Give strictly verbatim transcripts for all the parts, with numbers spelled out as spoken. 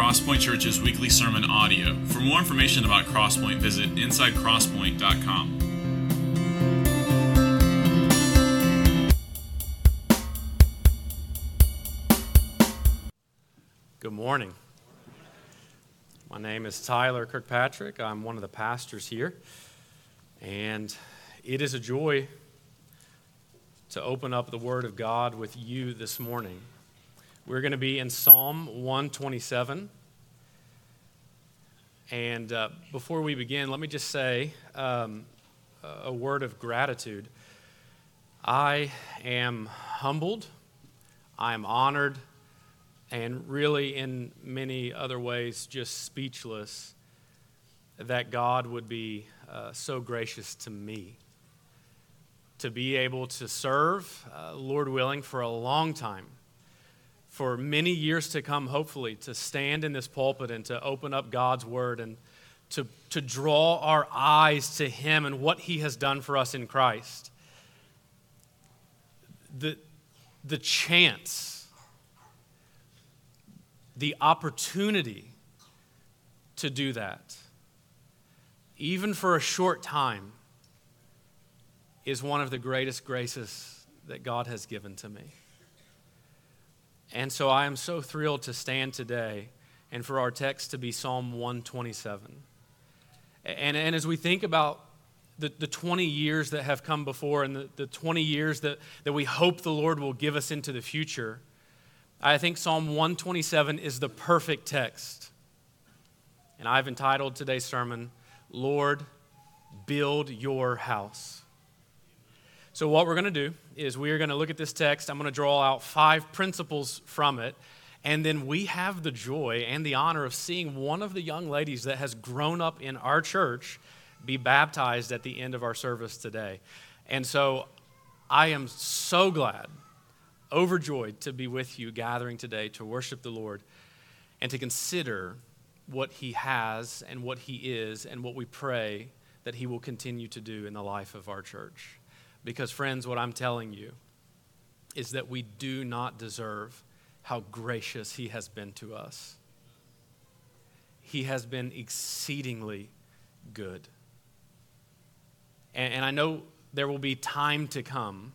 Crosspoint Church's weekly sermon audio. For more information about Crosspoint, visit inside crosspoint dot com. Good morning. My name is Tyler Kirkpatrick. I'm one of the pastors here, and it is a joy to open up the Word of God with you this morning. We're going to be in Psalm one twenty-seven, and uh, before we begin, let me just say um, a word of gratitude. I am humbled, I am honored, and really in many other ways just speechless that God would be uh, so gracious to me to be able to serve, uh, Lord willing, for a long time, for many years to come, hopefully, to stand in this pulpit and to open up God's Word and to, to draw our eyes to Him and what He has done for us in Christ. The, the chance, the opportunity to do that, even for a short time, is one of the greatest graces that God has given to me. And so I am so thrilled to stand today and for our text to be Psalm one twenty-seven. And, and as we think about the, the twenty years that have come before and the, the twenty years that, that we hope the Lord will give us into the future, I think Psalm one twenty-seven is the perfect text. And I've entitled today's sermon, Lord, Build Your House. So what we're going to do is we are going to look at this text. I'm going to draw out five principles from it, and then we have the joy and the honor of seeing one of the young ladies that has grown up in our church be baptized at the end of our service today. And so I am so glad, overjoyed to be with you gathering today to worship the Lord and to consider what He has and what He is and what we pray that He will continue to do in the life of our church. Because, friends, what I'm telling you is that we do not deserve how gracious He has been to us. He has been exceedingly good. And, and I know there will be time to come,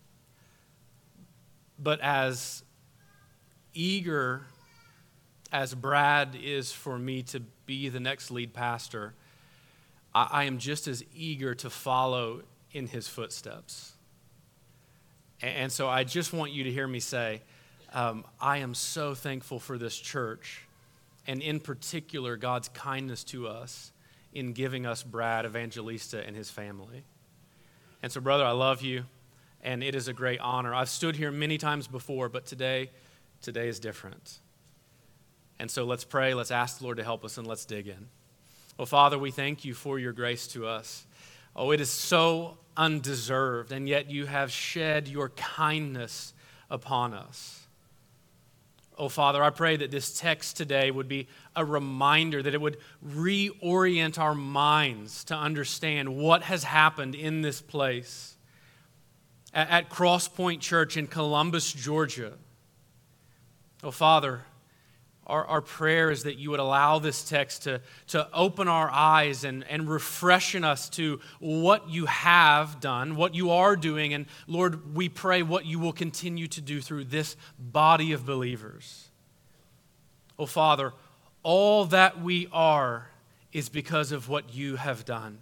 but as eager as Brad is for me to be the next lead pastor, I, I am just as eager to follow in his footsteps. And so I just want you to hear me say, um, I am so thankful for this church, and in particular, God's kindness to us in giving us Brad Evangelista and his family. And so, brother, I love you, and it is a great honor. I've stood here many times before, but today, today is different. And so let's pray, let's ask the Lord to help us, and let's dig in. Well, Father, we thank you for your grace to us. Oh, it is so undeserved, and yet you have shed your kindness upon us. Oh, Father, I pray that this text today would be a reminder, that it would reorient our minds to understand what has happened in this place at, at Crosspoint Church in Columbus, Georgia. Oh, Father, Our, our prayer is that you would allow this text to, to open our eyes and, and refreshen us to what you have done, what you are doing, and Lord, we pray what you will continue to do through this body of believers. Oh, Father, all that we are is because of what you have done.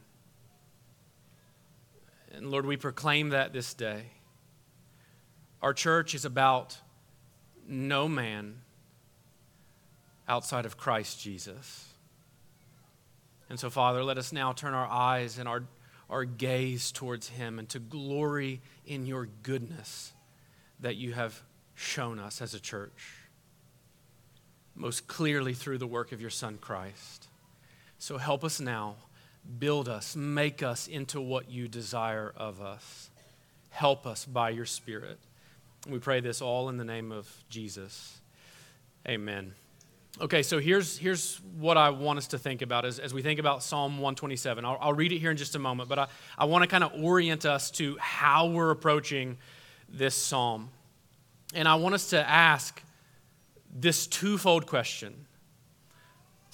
And Lord, we proclaim that this day. Our church is about no man outside of Christ Jesus. And so, Father, let us now turn our eyes and our, our gaze towards Him and to glory in your goodness that you have shown us as a church, most clearly through the work of your Son, Christ. So help us now, build us, make us into what you desire of us. Help us by your Spirit. We pray this all in the name of Jesus. Amen. Okay, so here's here's what I want us to think about as, as we think about Psalm one twenty-seven. I'll, I'll read it here in just a moment, but I, I want to kind of orient us to how we're approaching this psalm. And I want us to ask this twofold question.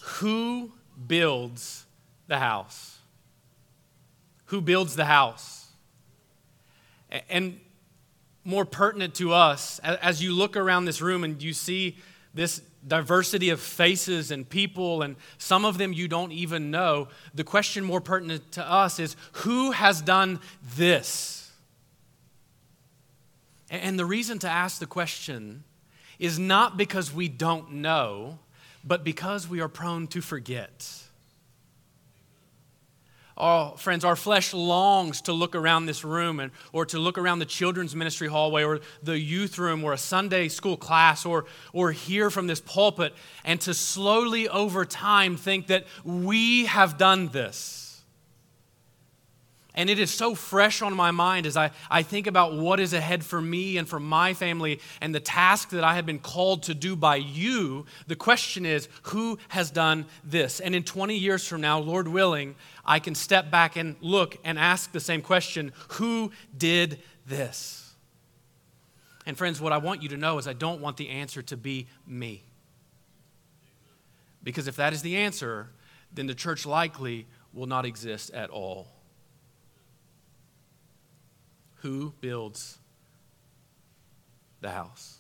Who builds the house? Who builds the house? And more pertinent to us, as you look around this room and you see this diversity of faces and people, and some of them you don't even know, the question more pertinent to us is, who has done this? And the reason to ask the question is not because we don't know, but because we are prone to forget. Oh, friends, our flesh longs to look around this room and, or to look around the children's ministry hallway or the youth room or a Sunday school class or, or hear from this pulpit and to slowly over time think that we have done this. And it is so fresh on my mind as I, I think about what is ahead for me and for my family and the task that I have been called to do by you. The question is, who has done this? And in twenty years from now, Lord willing, I can step back and look and ask the same question, who did this? And friends, what I want you to know is I don't want the answer to be me. Because if that is the answer, then the church likely will not exist at all. Who builds the house?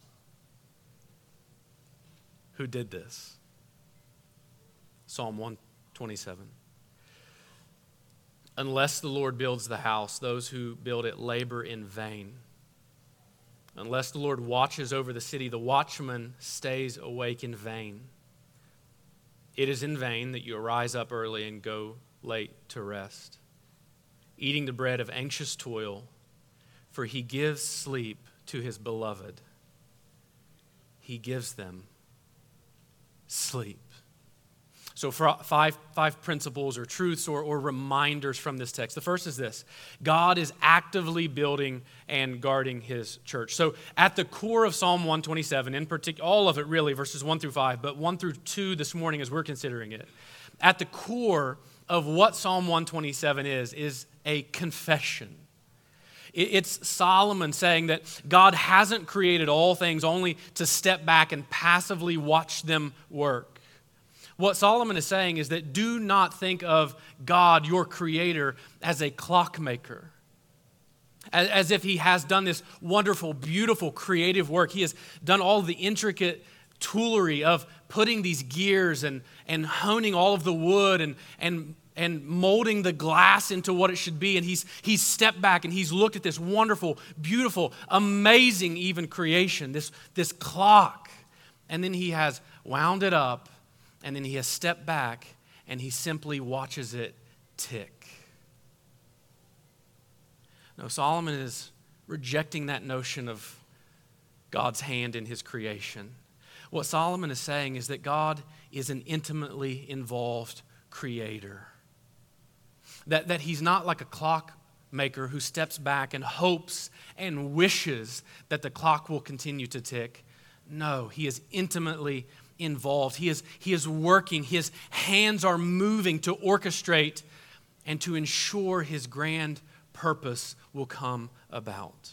Who did this? Psalm one twenty-seven. Unless the Lord builds the house, those who build it labor in vain. Unless the Lord watches over the city, the watchman stays awake in vain. It is in vain that you arise up early and go late to rest, eating the bread of anxious toil, for he gives sleep to his beloved. He gives them sleep. So for five, five principles or truths or, or reminders from this text. The first is this: God is actively building and guarding his church. So at the core of Psalm one twenty-seven, in particular, all of it really, verses one through five, but one through two this morning as we're considering it, at the core of what Psalm one twenty-seven is, is a confession. It's Solomon saying that God hasn't created all things only to step back and passively watch them work. What Solomon is saying is that do not think of God, your creator, as a clockmaker, as, as if he has done this wonderful, beautiful, creative work. He has done all the intricate toolery of putting these gears and, and honing all of the wood and, and, and molding the glass into what it should be. And he's, he's stepped back and he's looked at this wonderful, beautiful, amazing even creation, this, this clock. And then he has wound it up, and then he has stepped back and he simply watches it tick. No, Solomon is rejecting that notion of God's hand in his creation. What Solomon is saying is that God is an intimately involved creator. That, that he's not like a clockmaker who steps back and hopes and wishes that the clock will continue to tick. No, he is intimately involved. He is, he is working. His hands are moving to orchestrate and to ensure his grand purpose will come about.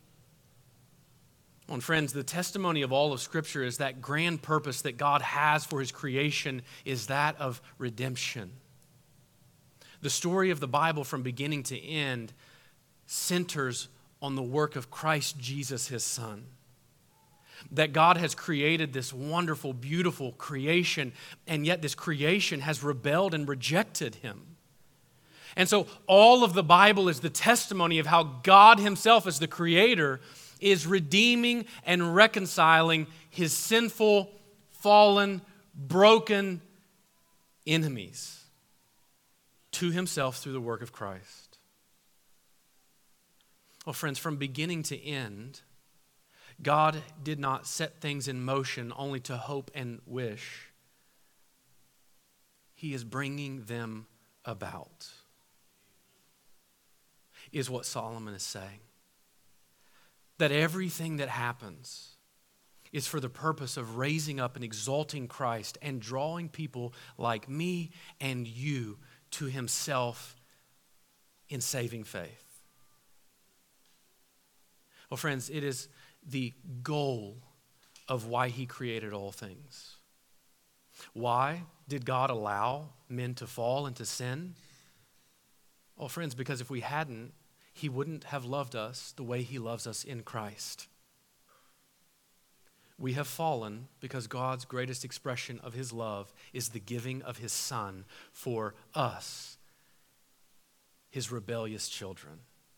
And friends, the testimony of all of Scripture is that grand purpose that God has for his creation is that of redemption. The story of the Bible from beginning to end centers on the work of Christ Jesus, his Son. That God has created this wonderful, beautiful creation, and yet this creation has rebelled and rejected him. And so all of the Bible is the testimony of how God himself, as the creator, is redeeming and reconciling his sinful, fallen, broken enemies to himself through the work of Christ. Well, friends, from beginning to end, God did not set things in motion only to hope and wish. He is bringing them about, is what Solomon is saying. That everything that happens is for the purpose of raising up and exalting Christ and drawing people like me and you to himself in saving faith. Well, friends, it is the goal of why he created all things. Why did God allow men to fall into sin? Well, friends, because if we hadn't, he wouldn't have loved us the way he loves us in Christ. We have fallen because God's greatest expression of his love is the giving of his Son for us, his rebellious children.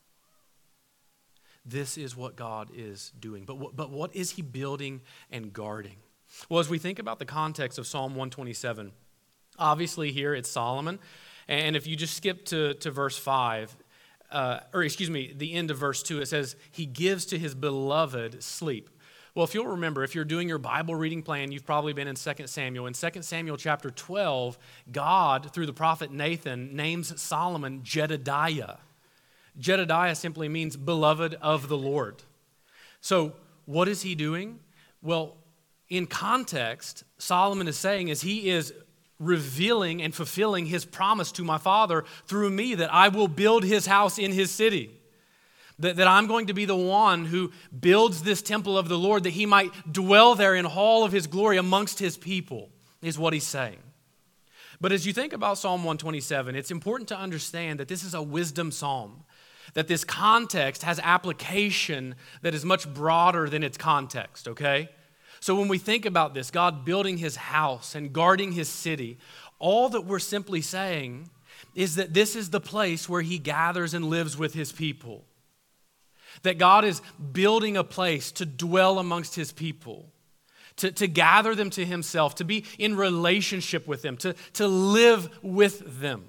This is what God is doing. But what, but what is he building and guarding? Well, as we think about the context of Psalm one twenty-seven, obviously here it's Solomon. And if you just skip to, to verse five, uh, or excuse me, the end of verse two, it says, he gives to his beloved sleep. Well, if you'll remember, if you're doing your Bible reading plan, you've probably been in Second Samuel. In Second Samuel chapter twelve, God, through the prophet Nathan, names Solomon Jedediah. Jedediah simply means beloved of the Lord. So what is he doing? Well, in context, Solomon is saying is he is revealing and fulfilling his promise to my father through me that I will build his house in his city. That, that I'm going to be the one who builds this temple of the Lord that he might dwell there in all of his glory amongst his people, is what he's saying. But as you think about Psalm one twenty-seven, it's important to understand that this is a wisdom psalm, that this context has application that is much broader than its context, okay? So when we think about this, God building his house and guarding his city, all that we're simply saying is that this is the place where he gathers and lives with his people. That God is building a place to dwell amongst his people, to, to gather them to himself, to be in relationship with them, to, to live with them.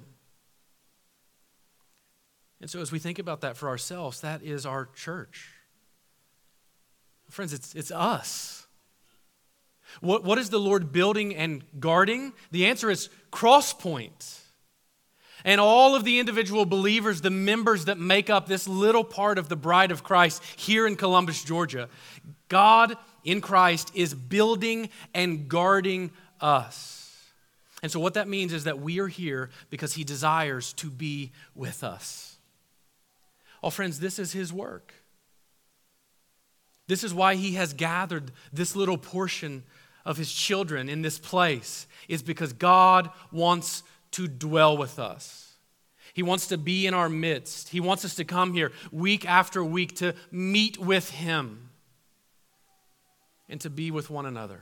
And so as we think about that for ourselves, that is our church. Friends, it's, it's us. What, what is the Lord building and guarding? The answer is Crosspoint. And all of the individual believers, the members that make up this little part of the bride of Christ here in Columbus, Georgia, God in Christ is building and guarding us. And so what that means is that we are here because he desires to be with us. Oh, friends, this is his work. This is why he has gathered this little portion of his children in this place, is because God wants to dwell with us. He wants to be in our midst. He wants us to come here week after week to meet with him and to be with one another.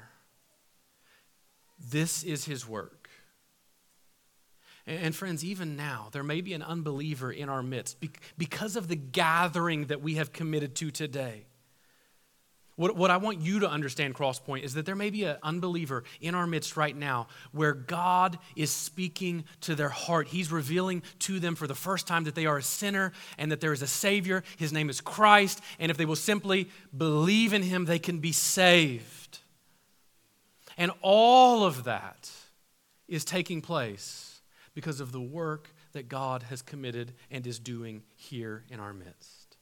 This is his work. And friends, even now, there may be an unbeliever in our midst because of the gathering that we have committed to today. What, what I want you to understand, Crosspoint, is that there may be an unbeliever in our midst right now where God is speaking to their heart. He's revealing to them for the first time that they are a sinner and that there is a Savior. His name is Christ. And if they will simply believe in him, they can be saved. And all of that is taking place because of the work that God has committed and is doing here in our midst.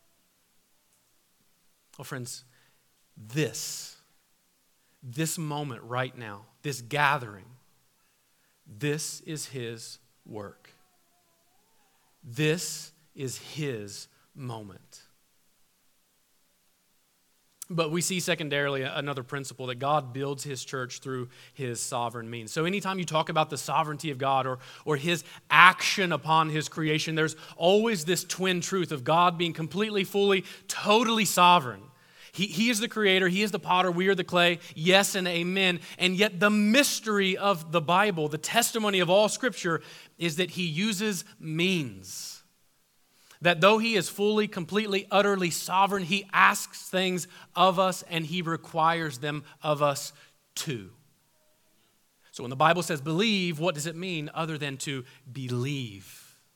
Well, friends, This, this moment right now, this gathering, this is his work. This is his moment. But we see secondarily another principle, that God builds his church through his sovereign means. So anytime you talk about the sovereignty of God or, or his action upon his creation, there's always this twin truth of God being completely, fully, totally sovereign. He, he is the creator, he is the potter, we are the clay, yes and amen. And yet the mystery of the Bible, the testimony of all Scripture, is that he uses means. That though he is fully, completely, utterly sovereign, he asks things of us and he requires them of us too. So when the Bible says believe, what does it mean other than to believe?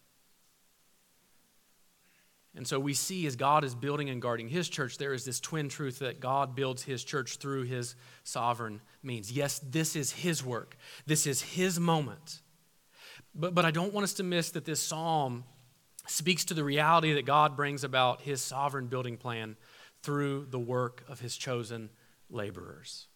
And so we see as God is building and guarding his church, there is this twin truth that God builds his church through his sovereign means. Yes, this is his work. This is his moment. But, but I don't want us to miss that this psalm speaks to the reality that God brings about his sovereign building plan through the work of his chosen laborers.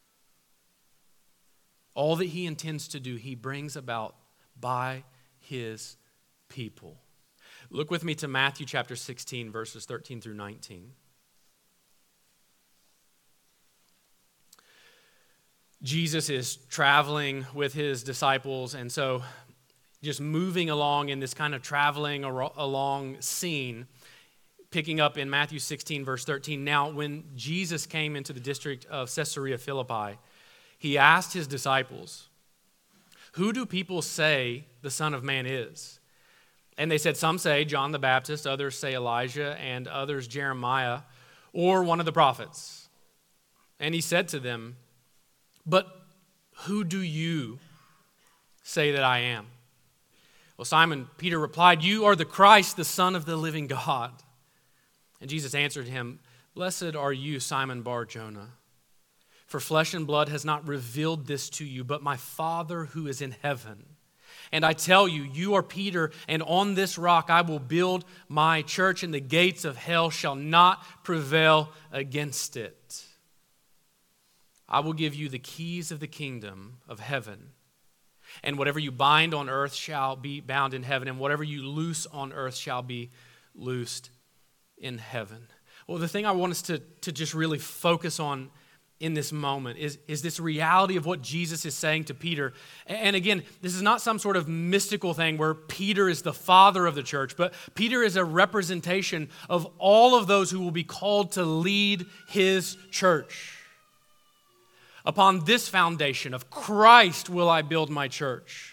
All that he intends to do, he brings about by his people. Look with me to Matthew chapter sixteen, verses thirteen through nineteen. Jesus is traveling with his disciples, and so just moving along in this kind of traveling along scene, picking up in Matthew sixteen, verse thirteen. Now, when Jesus came into the district of Caesarea Philippi, he asked his disciples, "Who do people say the Son of Man is?" And they said, "Some say John the Baptist, others say Elijah, and others Jeremiah, or one of the prophets." And he said to them, "But who do you say that I am?" Well, Simon Peter replied, "You are the Christ, the Son of the living God." And Jesus answered him, "Blessed are you, Simon Bar-Jonah, for flesh and blood has not revealed this to you, but my Father who is in heaven. And I tell you, you are Peter, and on this rock I will build my church, and the gates of hell shall not prevail against it. I will give you the keys of the kingdom of heaven. And whatever you bind on earth shall be bound in heaven, and whatever you loose on earth shall be loosed in heaven." Well, the thing I want us to, to just really focus on in this moment is, is this reality of what Jesus is saying to Peter. And again, this is not some sort of mystical thing where Peter is the father of the church, but Peter is a representation of all of those who will be called to lead his church. Upon this foundation of Christ will I build my church.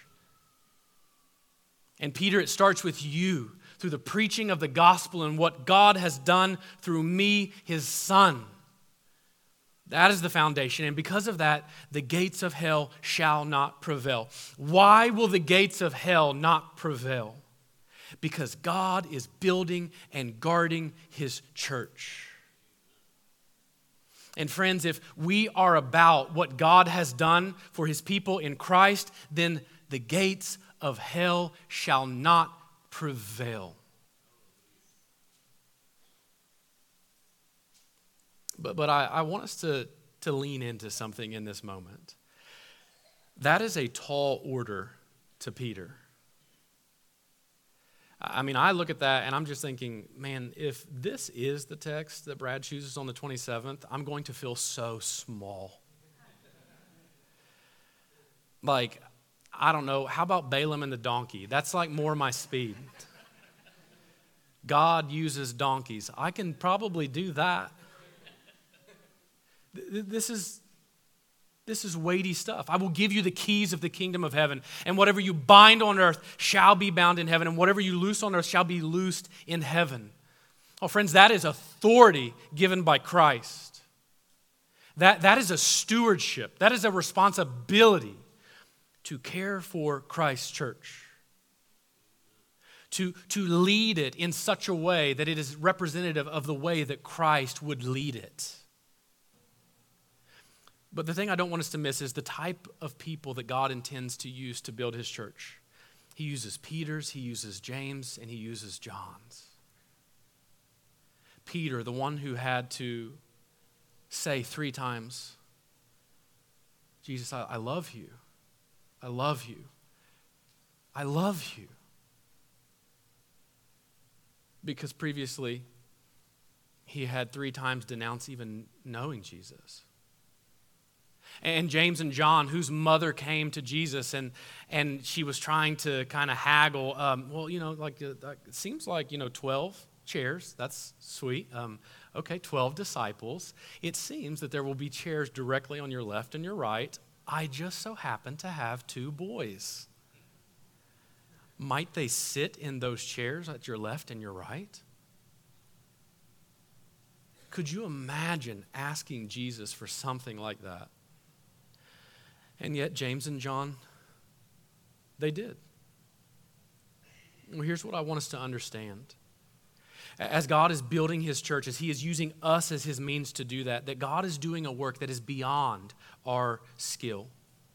And Peter, it starts with you through the preaching of the gospel and what God has done through me, his son. That is the foundation. And because of that, the gates of hell shall not prevail. Why will the gates of hell not prevail? Because God is building and guarding his church. And friends, if we are about what God has done for his people in Christ, then the gates of hell shall not prevail. But, but I, I want us to, to lean into something in this moment. That is a tall order to Peter. I mean, I look at that and I'm just thinking, man, if this is the text that Brad chooses on the twenty-seventh, I'm going to feel so small. Like, I don't know, how about Balaam and the donkey? That's like more my speed. God uses donkeys. I can probably do that. This is, this is weighty stuff. I will give you the keys of the kingdom of heaven, and whatever you bind on earth shall be bound in heaven, and whatever you loose on earth shall be loosed in heaven. Oh, friends, that is authority given by Christ. That, that is a stewardship. That is a responsibility to care for Christ's church. To, to lead it in such a way that it is representative of the way that Christ would lead it. But the thing I don't want us to miss is the type of people that God intends to use to build his church. He uses Peter's, he uses James, and he uses John's. Peter, the one who had to say three times, Jesus, I, I love you. I love you. I love you. Because previously, he had three times denounced even knowing Jesus. And James and John, whose mother came to Jesus and and she was trying to kind of haggle, um, well, you know, like uh, it seems like, you know, twelve chairs, that's sweet. Um, okay, twelve disciples. It seems that there will be chairs directly on your left and your right. I just so happen to have two boys. Might they sit in those chairs at your left and your right? Could you imagine asking Jesus for something like that? And yet, James and John, they did. Well, here's what I want us to understand. As God is building his church, as he is using us as his means to do that, that God is doing a work that is beyond our skill.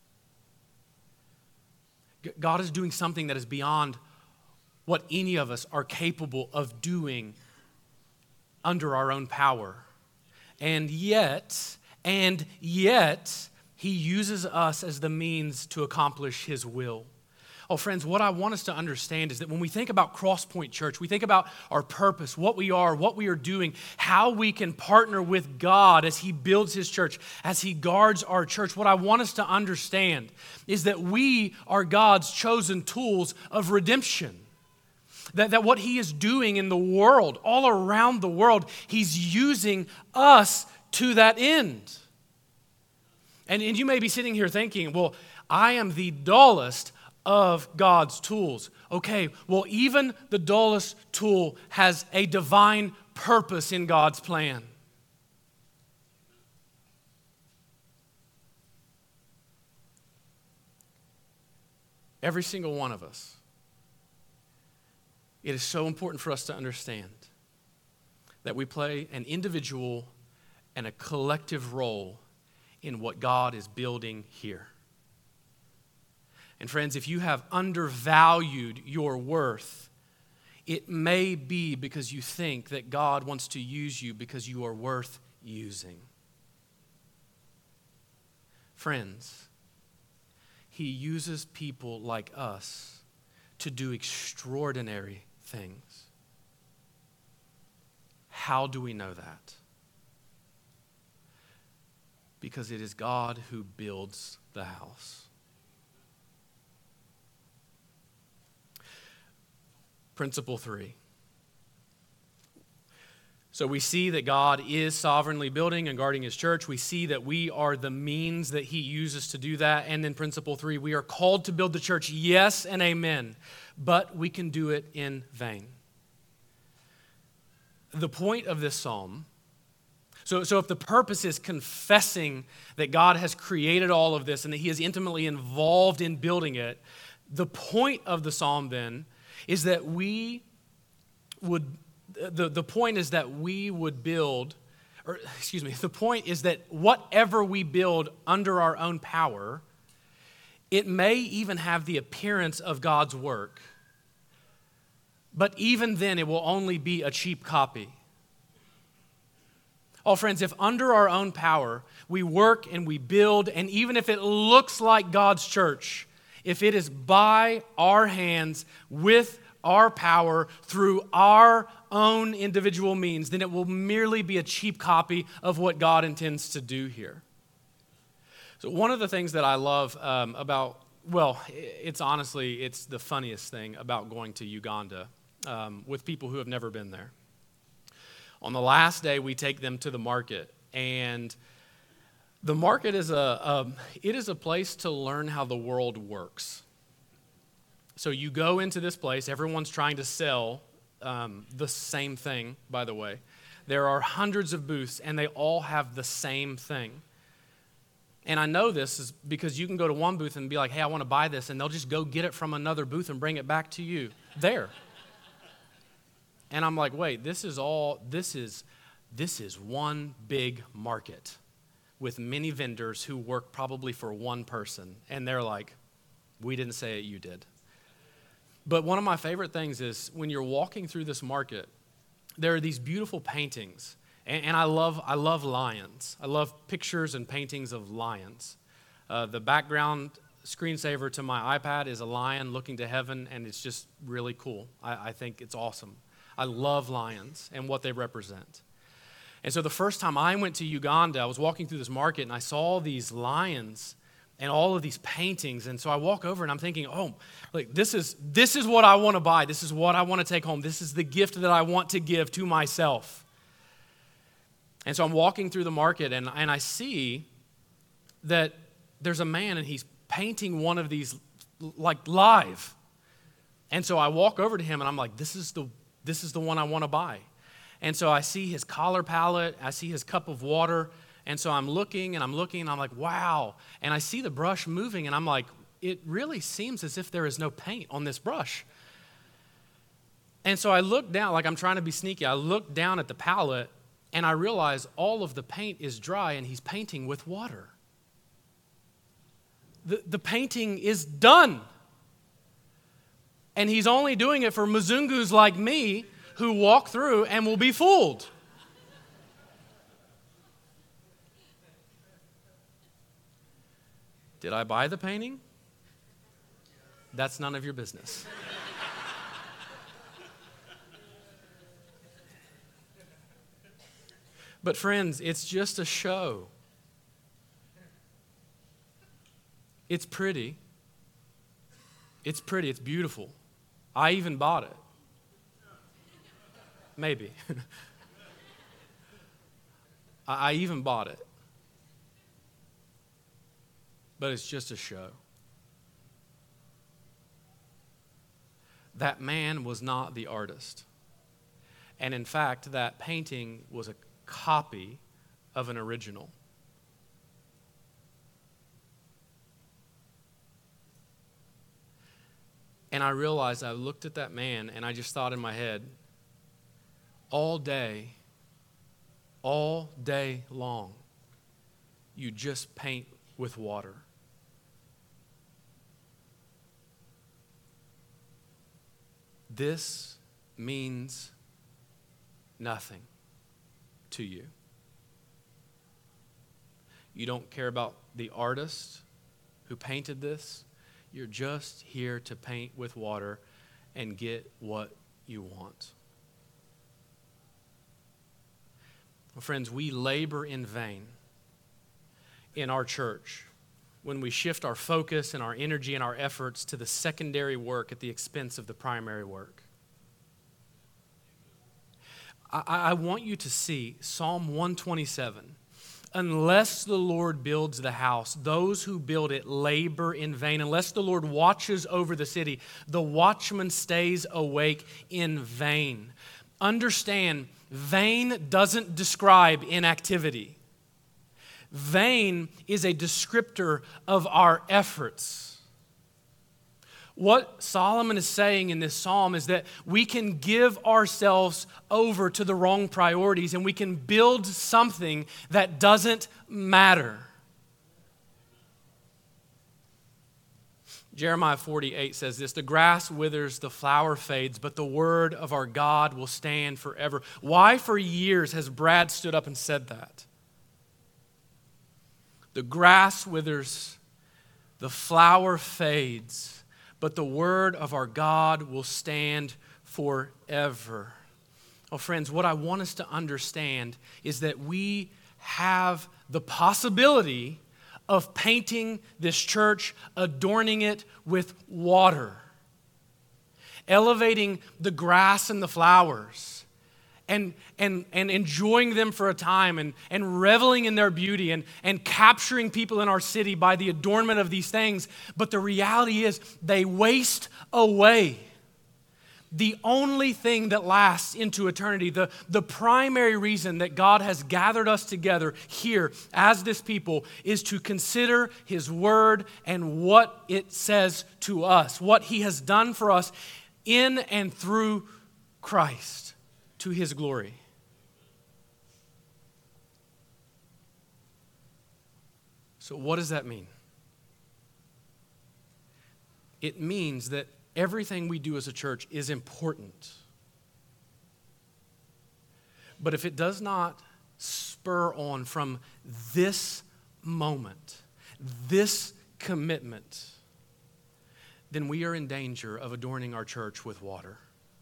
God is doing something that is beyond what any of us are capable of doing under our own power. And yet, and yet, he uses us as the means to accomplish his will. Oh, friends, what I want us to understand is that when we think about Crosspoint Church, we think about our purpose, what we are, what we are doing, how we can partner with God as He builds His church, as He guards our church. What I want us to understand is that we are God's chosen tools of redemption. That, that what He is doing in the world, all around the world, He's using us to that end. And, and you may be sitting here thinking, well, I am the dullest of God's tools. Okay, well, even the dullest tool has a divine purpose in God's plan. Every single one of us. It is so important for us to understand that we play an individual and a collective role in what God is building here. And friends, if you have undervalued your worth, it may be because you think that God wants to use you because you are worth using. Friends, He uses people like us to do extraordinary things. How do we know that? Because it is God who builds the house. Principle three. So we see that God is sovereignly building and guarding His church. We see that we are the means that He uses to do that. And then principle three, we are called to build the church, yes and amen, but we can do it in vain. The point of this psalm, so, so if the purpose is confessing that God has created all of this and that He is intimately involved in building it, the point of the psalm then is that we would, the, the point is that we would build, or excuse me, the point is that whatever we build under our own power, it may even have the appearance of God's work, but even then it will only be a cheap copy. Oh, friends, if under our own power we work and we build, and even if it looks like God's church, if it is by our hands, with our power, through our own individual means, then it will merely be a cheap copy of what God intends to do here. So one of the things that I love um, about, well, it's honestly, it's the funniest thing about going to Uganda um, with people who have never been there. On the last day, we take them to the market, and the market is a, a it is a place to learn how the world works. So you go into this place, everyone's trying to sell um, the same thing, by the way. There are hundreds of booths, and they all have the same thing. And I know this is because you can go to one booth and be like, hey, I want to buy this, and they'll just go get it from another booth and bring it back to you there. And I'm like, wait, this is all, this is, this is one big market with many vendors who work probably for one person. And they're like, we didn't say it, you did. But one of my favorite things is when you're walking through this market, there are these beautiful paintings. And, and I love I love lions. I love pictures and paintings of lions. Uh, the background screensaver to my iPad is a lion looking to heaven, and it's just really cool. I, I think it's awesome. I love lions and what they represent. And so the first time I went to Uganda, I was walking through this market, and I saw these lions and all of these paintings. And so I walk over, and I'm thinking, oh, like this is this is what I want to buy. This is what I want to take home. This is the gift that I want to give to myself. And so I'm walking through the market, and, and I see that there's a man, and he's painting one of these like live. And so I walk over to him, and I'm like, this is the this is the one I want to buy. And so I see his collar palette, I see his cup of water, and so I'm looking and I'm looking and I'm like, wow. And I see the brush moving, and I'm like, it really seems as if there is no paint on this brush. And so I look down, like I'm trying to be sneaky, I look down at the palette, and I realize all of the paint is dry, and he's painting with water. The, the painting is done. And he's only doing it for Mzungus like me who walk through and will be fooled. Did I buy the painting? That's none of your business. But friends, it's just a show. It's pretty. It's pretty. It's beautiful. I even bought it. Maybe. I even bought it. But it's just a show. That man was not the artist. And in fact, that painting was a copy of an original. And I realized, I looked at that man and I just thought in my head, all day, all day long, you just paint with water. This means nothing to you. You don't care about the artist who painted this. You're just here to paint with water and get what you want. Well, friends, we labor in vain in our church when we shift our focus and our energy and our efforts to the secondary work at the expense of the primary work. I, I want you to see Psalm one twenty-seven. Unless the Lord builds the house, those who build it labor in vain. Unless the Lord watches over the city, the watchman stays awake in vain. Understand, vain doesn't describe inactivity. Vain is a descriptor of our efforts. What Solomon is saying in this psalm is that we can give ourselves over to the wrong priorities and we can build something that doesn't matter. Jeremiah forty-eight says this, the grass withers, the flower fades, but the word of our God will stand forever. Why for years has Brad stood up and said that? The grass withers, the flower fades, but the word of our God will stand forever. Oh, friends, what I want us to understand is that we have the possibility of painting this church, adorning it with water, elevating the grass and the flowers, and, and, and enjoying them for a time and, and reveling in their beauty and, and capturing people in our city by the adornment of these things. But the reality is they waste away. The only thing that lasts into eternity, the, the primary reason that God has gathered us together here as this people is to consider His word and what it says to us, what He has done for us in and through Christ to His glory. So what does that mean? It means that everything we do as a church is important. But if it does not spur on from this moment, this commitment, then we are in danger of adorning our church with water.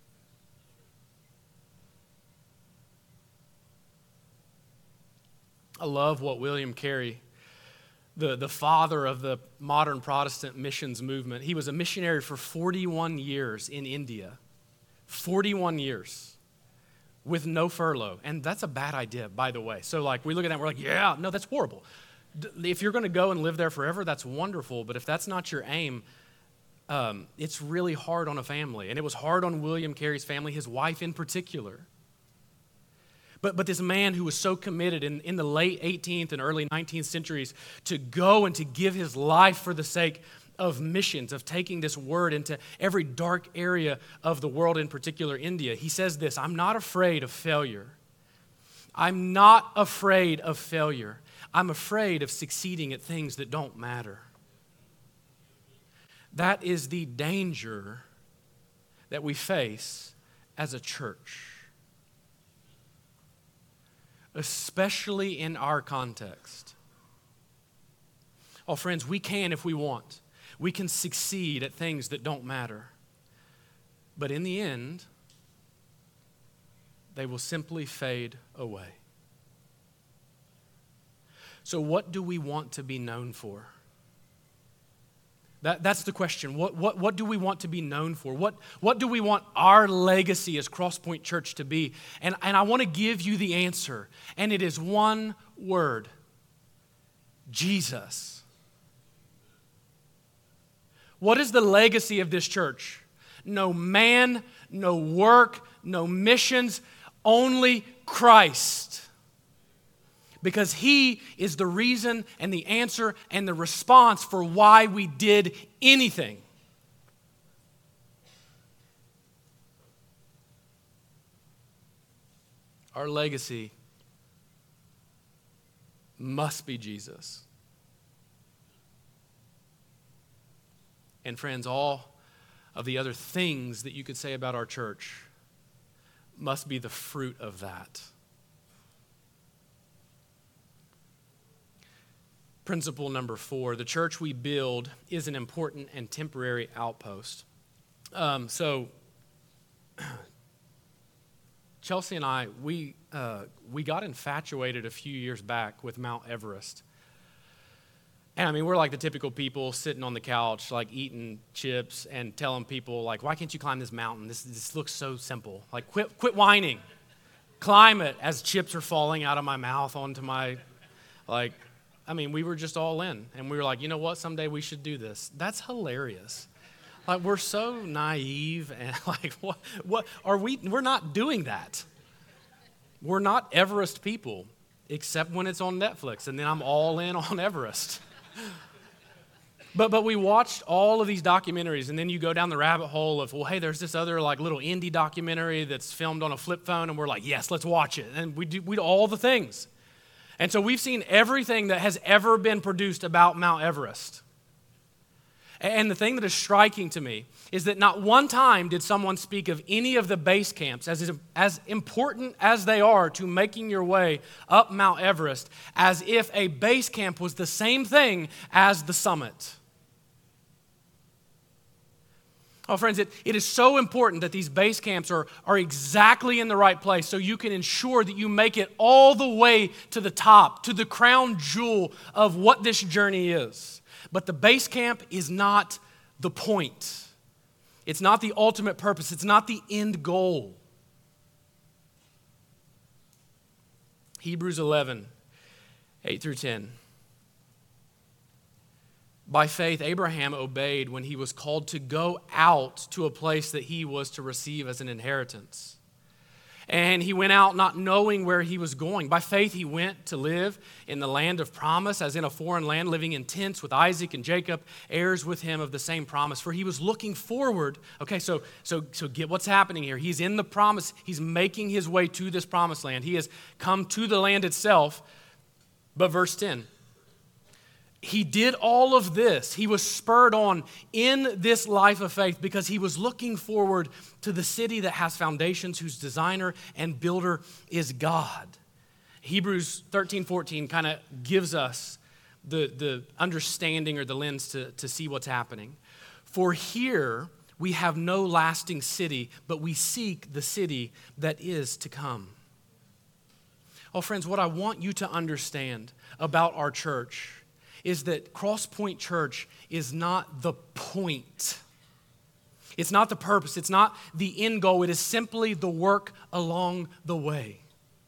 I love what William Carey, the, the father of the modern Protestant missions movement, he was a missionary for forty-one years in India. forty-one years with no furlough. And that's a bad idea, by the way. So like we look at that and we're like, yeah, no, that's horrible. If you're going to go and live there forever, that's wonderful. But if that's not your aim, um, it's really hard on a family. And it was hard on William Carey's family, his wife in particular. But, but this man who was so committed in, in the late eighteenth and early nineteenth centuries to go and to give his life for the sake of missions, of taking this word into every dark area of the world, in particular India. He says this, I'm not afraid of failure. I'm not afraid of failure. I'm afraid of succeeding at things that don't matter. That is the danger that we face as a church. Especially in our context. Oh, friends, we can if we want. We can succeed at things that don't matter. But in the end, they will simply fade away. So what do we want to be known for? That, that's the question. What, what, what do we want to be known for? What, what do we want our legacy as Crosspoint Church to be? And, and I want to give you the answer. And it is one word. Jesus. What is the legacy of this church? No man, no work, no missions, only Christ. Because He is the reason and the answer and the response for why we did anything. Our legacy must be Jesus. And friends, all of the other things that you could say about our church must be the fruit of that. Principle number four, the church we build is an important and temporary outpost. Um, so, Chelsea and I, we uh, we got infatuated a few years back with Mount Everest. And I mean, we're like the typical people sitting on the couch, like eating chips and telling people, like, why can't you climb this mountain? This, this looks so simple. Like, quit, quit whining. Climb it, as chips are falling out of my mouth onto my, like... I mean, we were just all in, and we were like, you know what, someday we should do this. That's hilarious. Like, we're so naive, and like, what, what are we, we're not doing that. We're not Everest people, except when it's on Netflix, and then I'm all in on Everest. But but we watched all of these documentaries, and then you go down the rabbit hole of, well, hey, there's this other like little indie documentary that's filmed on a flip phone, and we're like, yes, let's watch it. And we do, we do all the things. And so we've seen everything that has ever been produced about Mount Everest. And the thing that is striking to me is that not one time did someone speak of any of the base camps, as, as important as they are to making your way up Mount Everest, as if a base camp was the same thing as the summit. Oh, friends, it, it is so important that these base camps are, are exactly in the right place so you can ensure that you make it all the way to the top, to the crown jewel of what this journey is. But the base camp is not the point. It's not the ultimate purpose. It's not the end goal. Hebrews eleven, eight through ten. By faith, Abraham obeyed when he was called to go out to a place that he was to receive as an inheritance. And he went out not knowing where he was going. By faith, he went to live in the land of promise, as in a foreign land, living in tents with Isaac and Jacob, heirs with him of the same promise. For he was looking forward. Okay, so, so, so get what's happening here. He's in the promise. He's making his way to this promised land. He has come to the land itself. But verse ten. He did all of this. He was spurred on in this life of faith because he was looking forward to the city that has foundations, whose designer and builder is God. Hebrews thirteen fourteen kind of gives us the, the understanding or the lens to, to see what's happening. For here we have no lasting city, but we seek the city that is to come. Oh, friends, what I want you to understand about our church is that Crosspoint Church is not the point. It's not the purpose. It's not the end goal. It is simply the work along the way.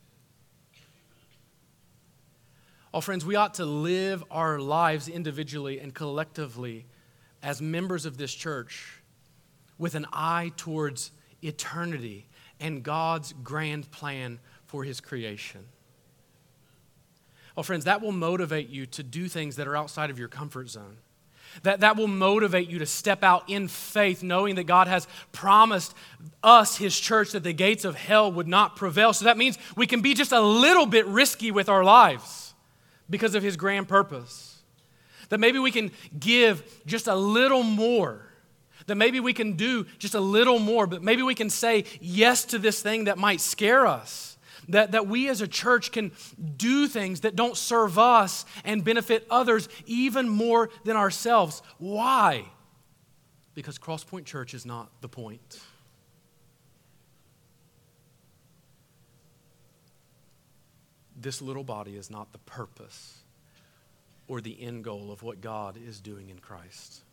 Oh, friends, we ought to live our lives individually and collectively as members of this church with an eye towards eternity and God's grand plan for His creation. Oh, friends, that will motivate you to do things that are outside of your comfort zone. That, that will motivate you to step out in faith, knowing that God has promised us, His church, that the gates of hell would not prevail. So that means we can be just a little bit risky with our lives because of His grand purpose. That maybe we can give just a little more. That maybe we can do just a little more. But maybe we can say yes to this thing that might scare us. That, that we as a church can do things that don't serve us and benefit others even more than ourselves. Why? Because Crosspoint Church is not the point. This little body is not the purpose or the end goal of what God is doing in Christ.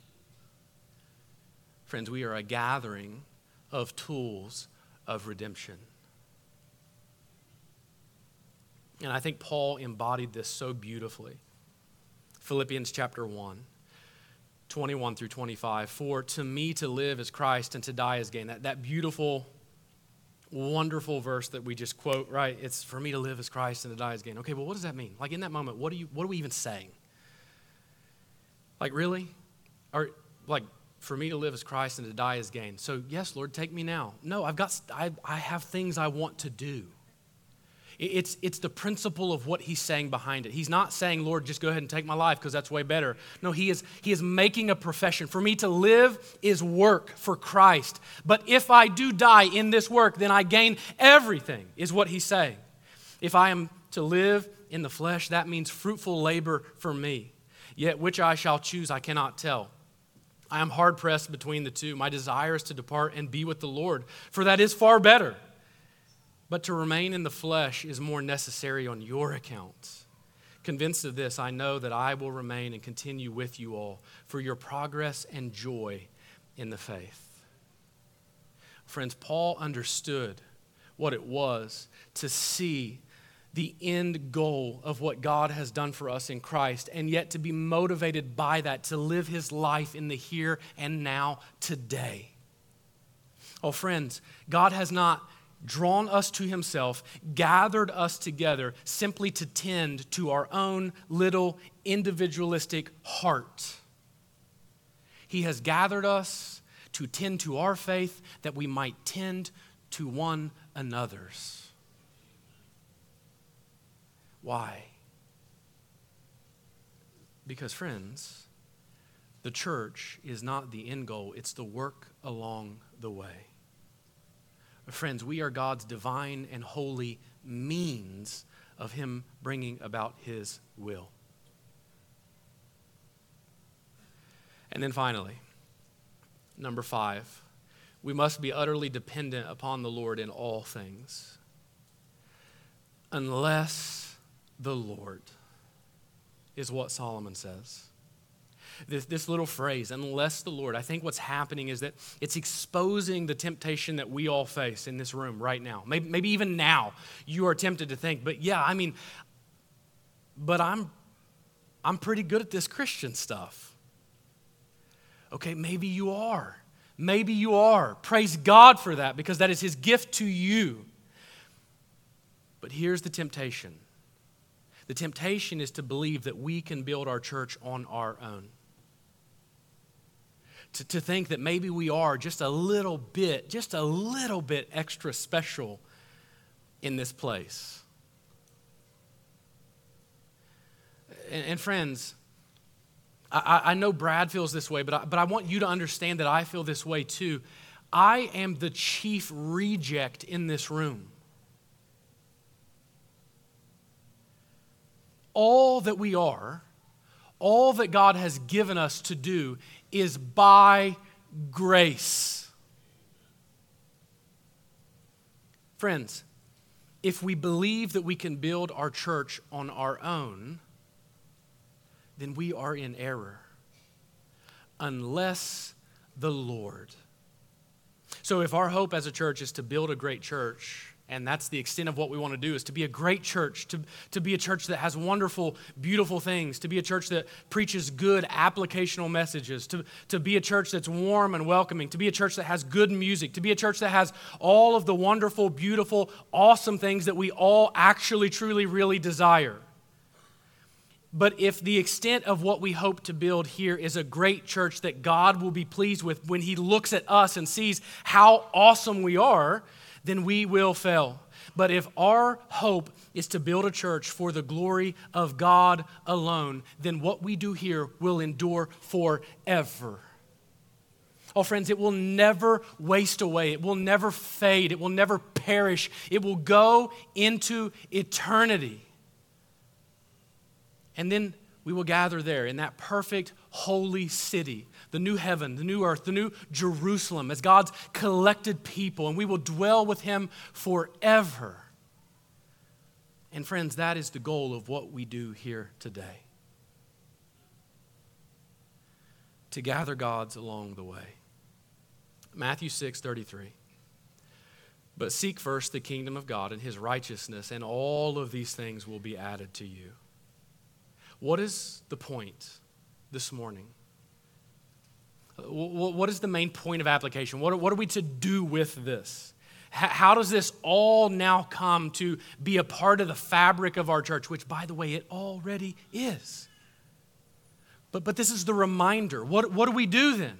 Friends, we are a gathering of tools of redemption. And I think Paul embodied this so beautifully. Philippians chapter one, twenty-one through twenty-five. For to me to live is Christ and to die is gain. That, that beautiful, wonderful verse that we just quote, right? It's for me to live is Christ and to die is gain. Okay, well, what does that mean? Like in that moment, what do you what are we even saying? Like really? Or like for me to live is Christ and to die is gain. So yes, Lord, take me now. No, I've got I, I have things I want to do. It's, it's the principle of what he's saying behind it. He's not saying, Lord, just go ahead and take my life because that's way better. No, he is, he is making a profession. For me to live is work for Christ. But if I do die in this work, then I gain everything, is what he's saying. If I am to live in the flesh, that means fruitful labor for me. Yet which I shall choose, I cannot tell. I am hard-pressed between the two. My desire is to depart and be with the Lord, for that is far better. But to remain in the flesh is more necessary on your account. Convinced of this, I know that I will remain and continue with you all for your progress and joy in the faith. Friends, Paul understood what it was to see the end goal of what God has done for us in Christ, and yet to be motivated by that, to live his life in the here and now today. Oh, friends, God has not drawn us to himself, gathered us together simply to tend to our own little individualistic heart. He has gathered us to tend to our faith that we might tend to one another's. Why? Because, friends, the church is not the end goal, it's the work along the way. Friends, we are God's divine and holy means of him bringing about his will. And then finally, number five, we must be utterly dependent upon the Lord in all things. Unless the Lord is what Solomon says. This, this little phrase, unless the Lord, I think what's happening is that it's exposing the temptation that we all face in this room right now. Maybe, maybe even now you are tempted to think, but yeah, I mean, but I'm, I'm pretty good at this Christian stuff. Okay, maybe you are. Maybe you are. Praise God for that, because that is his gift to you. But here's the temptation. The temptation is to believe that we can build our church on our own. To, to think that maybe we are just a little bit, just a little bit extra special in this place. And, and friends, I, I know Brad feels this way, but I, but I want you to understand that I feel this way too. I am the chief reject in this room. All that we are, all that God has given us to do is by grace. Friends, if we believe that we can build our church on our own, then we are in error. Unless the Lord. So if our hope as a church is to build a great church, and that's the extent of what we want to do, is to be a great church, to, to be a church that has wonderful, beautiful things, to be a church that preaches good applicational messages, to, to be a church that's warm and welcoming, to be a church that has good music, to be a church that has all of the wonderful, beautiful, awesome things that we all actually, truly, really desire. But if the extent of what we hope to build here is a great church that God will be pleased with when he looks at us and sees how awesome we are, then we will fail. But if our hope is to build a church for the glory of God alone, then what we do here will endure forever. Oh, friends, it will never waste away. It will never fade. It will never perish. It will go into eternity. And then we will gather there in that perfect, holy city, the new heaven, the new earth, the new Jerusalem, as God's collected people, and we will dwell with him forever. And friends, that is the goal of what we do here today. To gather gods along the way. Matthew six thirty-three. But seek first the kingdom of God and his righteousness, and all of these things will be added to you. What is the point this morning? What is the main point of application? What are we to do with this? How does this all now come to be a part of the fabric of our church, which, by the way, it already is? But, but this is the reminder. What, what do we do then?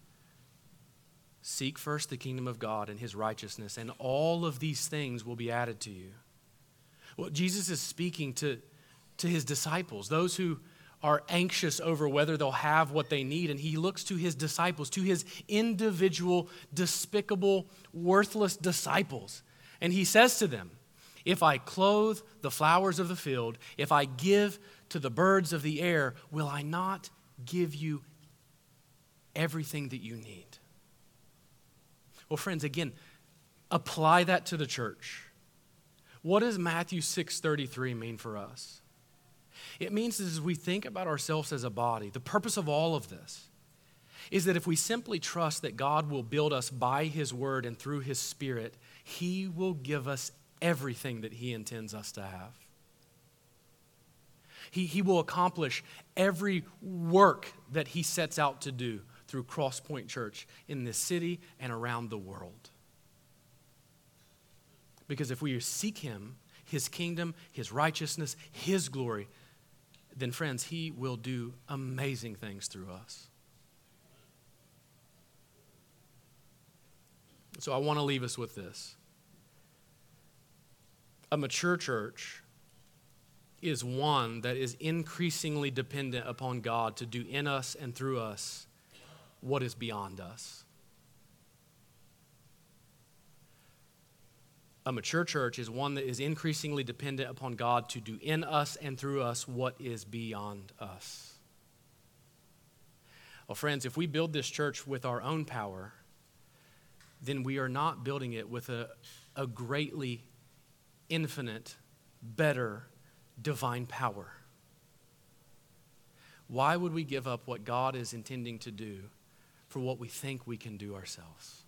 Seek first the kingdom of God and his righteousness, and all of these things will be added to you. Well, Jesus is speaking to, to his disciples, those who are anxious over whether they'll have what they need, and he looks to his disciples, to his individual, despicable, worthless disciples, and he says to them, if I clothe the flowers of the field, if I give to the birds of the air, will I not give you everything that you need? Well, friends, again, apply that to the church. What does Matthew six thirty-three mean for us? It means as we think about ourselves as a body, the purpose of all of this is that if we simply trust that God will build us by his word and through his spirit, he will give us everything that he intends us to have. He, he will accomplish every work that he sets out to do through Crosspoint Church in this city and around the world. Because if we seek him, his kingdom, his righteousness, his glory, then friends, he will do amazing things through us. So I want to leave us with this. A mature church is one that is increasingly dependent upon God to do in us and through us what is beyond us. A mature church is one that is increasingly dependent upon God to do in us and through us what is beyond us. Well, friends, if we build this church with our own power, then we are not building it with a, a greatly infinite, better, divine power. Why would we give up what God is intending to do for what we think we can do ourselves?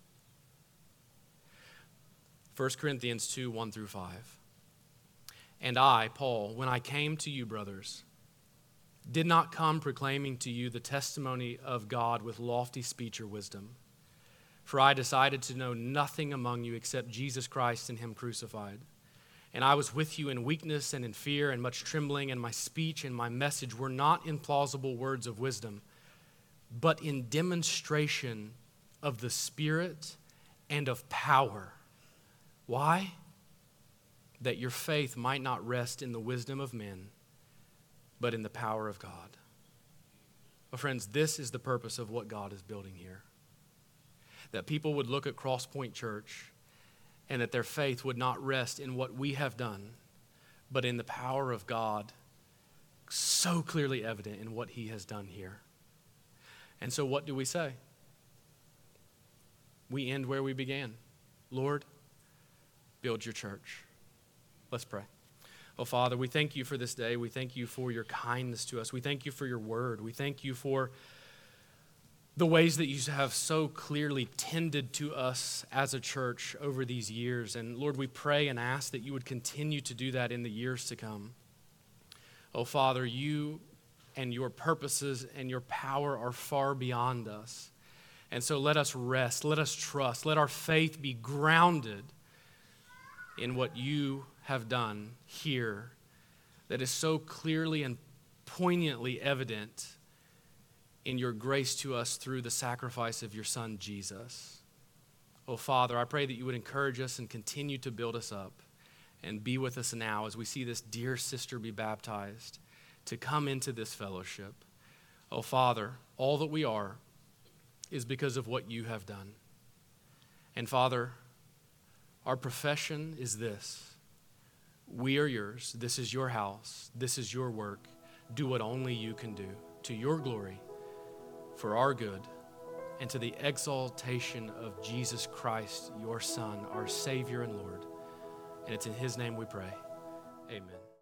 First Corinthians two, one through five. And I, Paul, when I came to you, brothers, did not come proclaiming to you the testimony of God with lofty speech or wisdom. For I decided to know nothing among you except Jesus Christ and him crucified. And I was with you in weakness and in fear and much trembling, and my speech and my message were not in plausible words of wisdom, but in demonstration of the Spirit and of power. Why? That your faith might not rest in the wisdom of men, but in the power of God. Well, friends, this is the purpose of what God is building here. That people would look at Crosspoint Church and that their faith would not rest in what we have done, but in the power of God, so clearly evident in what he has done here. And so what do we say? We end where we began. Lord, build your church. Let's pray. Oh, Father, we thank you for this day. We thank you for your kindness to us. We thank you for your word. We thank you for the ways that you have so clearly tended to us as a church over these years. And Lord, we pray and ask that you would continue to do that in the years to come. Oh, Father, you and your purposes and your power are far beyond us. And so let us rest, let us trust, let our faith be grounded in what you have done here that is so clearly and poignantly evident in your grace to us through the sacrifice of your Son, Jesus. Oh, Father, I pray that you would encourage us and continue to build us up and be with us now as we see this dear sister be baptized to come into this fellowship. Oh, Father, all that we are is because of what you have done. And Father, our profession is this: we are yours. This is your house. This is your work. Do what only you can do, to your glory, for our good, and to the exaltation of Jesus Christ, your Son, our Savior and Lord. And it's in his name we pray. Amen.